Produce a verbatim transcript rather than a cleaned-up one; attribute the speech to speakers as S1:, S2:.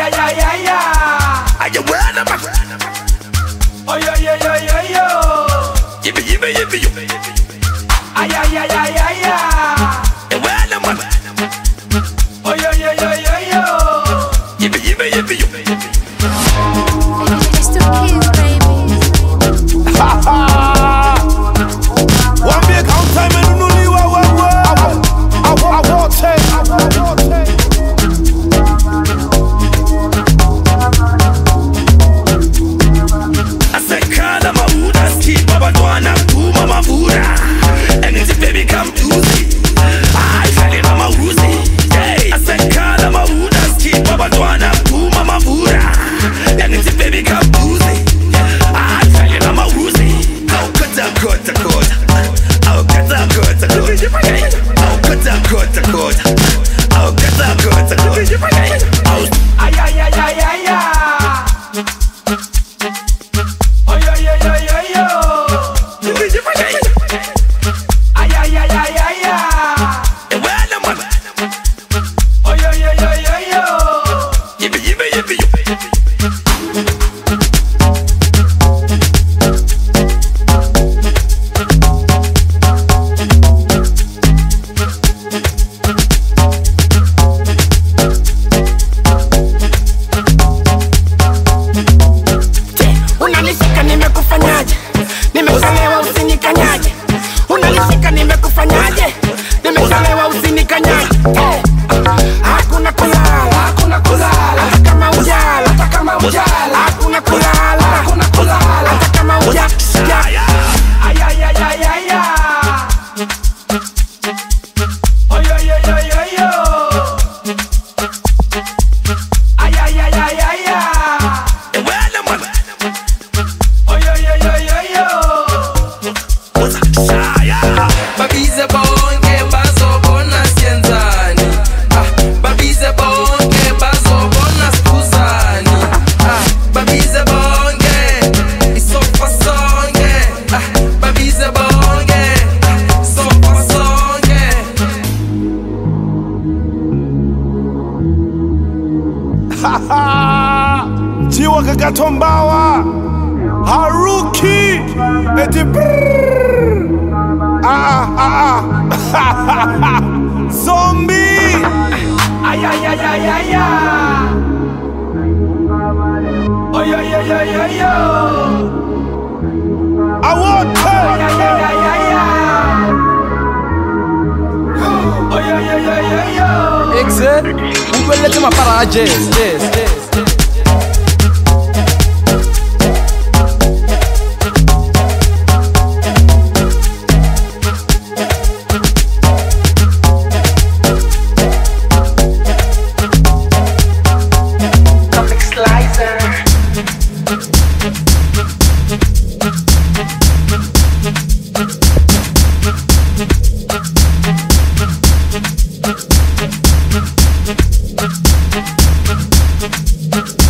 S1: ay, ay, ay, ay.
S2: Are you wearing a mask?
S1: Oh, yo, yo, yo, yo, yo.
S2: Yippee, yippee, yippee, yippee.
S1: Ay, ay, ay, ay, ay, ay.
S2: You wearing a mask?
S1: Oh, yo, yo, yo, yo, yo.
S2: Yippee, yippee, yippee, yippee.
S3: It's the kids, baby.
S4: Ha ha! One big count time and no new wa wa wa. I wa I wa take. I wa take.
S2: I said, "Call my Buddha, keep Baba Dwana, do Mama Buddha, and it's a baby come to see. I fell in Mama Uzi. I said, "Call my Buddha, keep Baba Dwana, do Mama Buddha, and it's a baby come to see. I fell in Mama Uzi. How could I go to court? How could I go to court? How could I go to court? How could I go to court?
S1: Ay, ay, ay, ay, ay, ay. Oh, yo, yo, yo, yo, yo. Ay, ay, ay, ay, ay, ay. Oh, yo, yo, yo, yo, yo.
S2: Yippee, yippee, yippee, yippee.
S5: Unalishika nimekufanyaje? Nimechelewa usinikanyaje. Unalishika nimekufanyaje? Nimechelewa usinikanyaje. Eh, Hakuna kulala, hakuna kulala. Hata kama ujala, hata kama ujala. Hakuna kulala, hakuna kulala. Hata kama ujala.
S1: Ay, ay, ay, ay, ay, ay. Oh, yo, yo, yo, yo, yo. Ay, ay, ay, ay, ay, ay. Oh, yo, yo, yo, yo, yo.
S6: Babize bonke bazobona sienzani. Ah, babize bonke bazobona sikuzani. Ah, babize bonke isofa sonke. Ah, babize bonke isofa sonke.
S4: Ha ha! Jiwa kakatombawa. Haruki. Eti brrrr. Ah ah ah. Zombie.
S1: Ay, ay, ay, ay, ay, ay. Oh, yo, yo, yo, yo, yo.
S4: I want
S1: Ay,
S4: to.
S1: ay, ay, ay, ay, ay. Oh, yo, yo, yo, yo, yo.
S6: Exit. Umbelete mapara jazz, jazz, jazz.
S5: Comic Slicer.
S3: Thank you.